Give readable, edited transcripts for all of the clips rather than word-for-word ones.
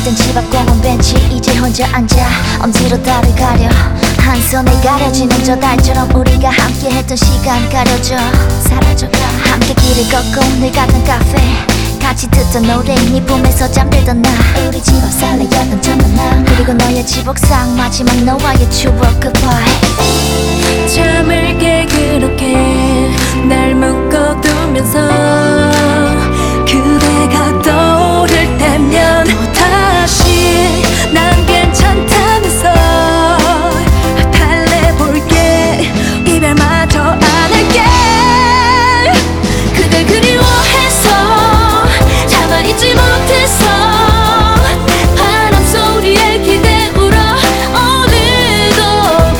있던 집 앞 공원 벤치 이제 혼자 앉아 엄지로 달을 가려 한 손에 가려지는 저 달처럼 우리가 함께 했던 시간 가려져 사라져가 함께 길을 걷고 늘 갔던 카페 같이 듣던 노래 네 품에서 잠들던 나 우리 집 앞 설레였던 첫 만남 그리고 너의 집 옥상 마지막 너와의 추억 goodbye 잠을 깨 그렇게 날 묶어두면서 그대가 떠오를 때면 또다시 난 괜찮다면서 달래볼게 이별마저 안 할게 그댈 그리워해서 가만 있지 못해서 바람 소리에 기대 울어 오늘도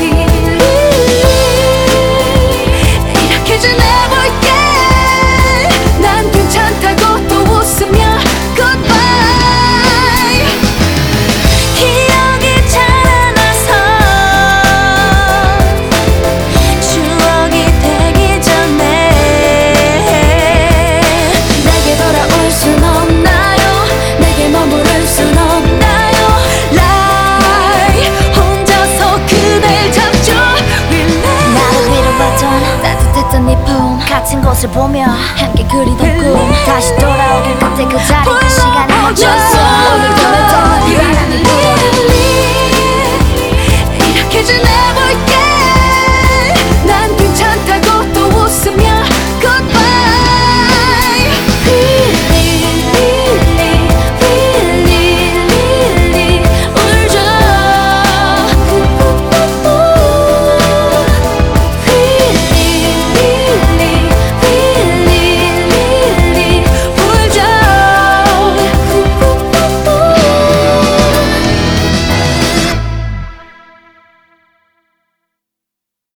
이렇게 지내볼게 난 괜찮다고 또 웃으며 goodbye 기억이 자라나서 추억이 되기 전에 내게 돌아올 순 없나요 내게 머무를 순 없나요 Lie 혼자서 그댈 잡죠 Relax 나를 위로받던 따뜻했던 네 품 같은 곳을 보며 함께 그리던 꿈 다시 돌아